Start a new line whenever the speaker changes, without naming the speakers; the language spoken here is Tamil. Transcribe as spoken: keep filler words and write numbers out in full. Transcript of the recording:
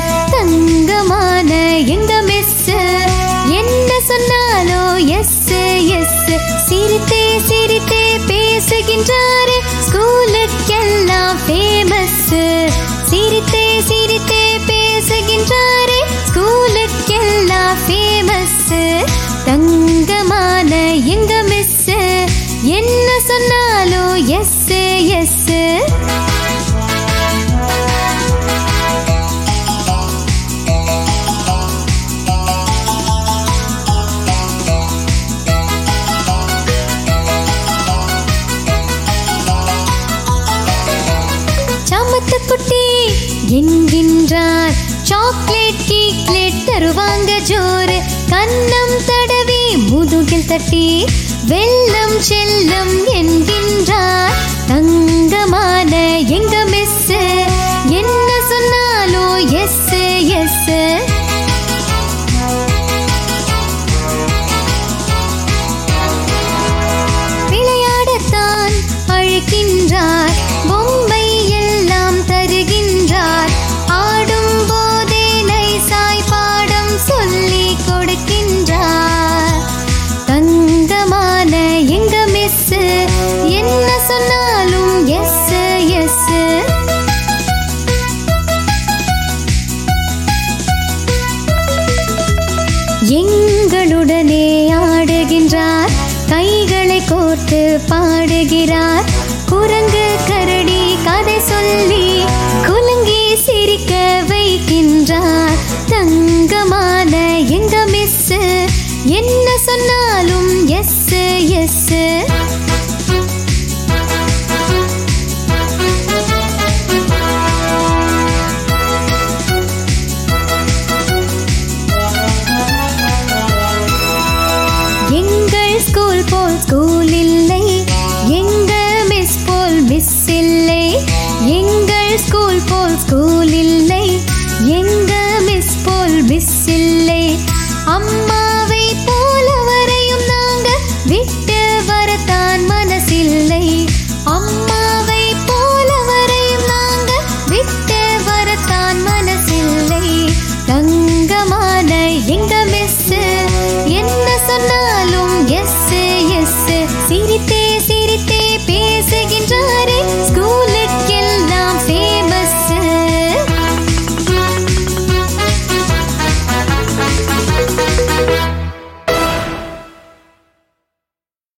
தங்கமான எங்க மிஸ் என்ன சொன்னாலோ எஸ் எஸ் சிரித்தே சிரித்தே பேசுகின்றாரு ஸ்கூலுக்கெல்லாம் ஃபேமஸ் சிரித்தே சிரித்தே பேசுகின்றாரு ஸ்கூலுக்கெல்லாம் ஃபேமஸ் தங்கமான எங்க மிஸ் என்ன சொன்னாலோ எஸ் எஸ் சமத்துக்குட்டி என்கின்றார் சாக்லேட் கேக்லேட் தருவாங்க ஜோறு கன்னம் தடவி முதுகில் தட்டி வெல்லம் செல்லம் என்கின்றார் தங்கமான எங்க மிஸ் என்ன சொன்னாலோ எஸ் எஸ் விளையாடத்தான் அழைக்கின்றார் பொம்மை எல்லாம் தருகின்றார் ஆடும் போதே நைசாய் பாடம் சொல்லி கொடுக்கின்றார் தங்கமான எங்க மிஸ் என்ன சொன்னாலும் எஸ் எஸ் எங்களுடனே ஆடுகின்றார் கைகளை கோர்த்து பாடுகிறார் குரங்கு கரடி கதை சொல்லி குலுங்கி சிரிக்க வைக்கின்றார் தங்கமான எங்க மிஸ் என்ன சொன்னாலும் எஸ் எஸ் எங்கள் ஸ்கூல் போல் ஸ்கூலில்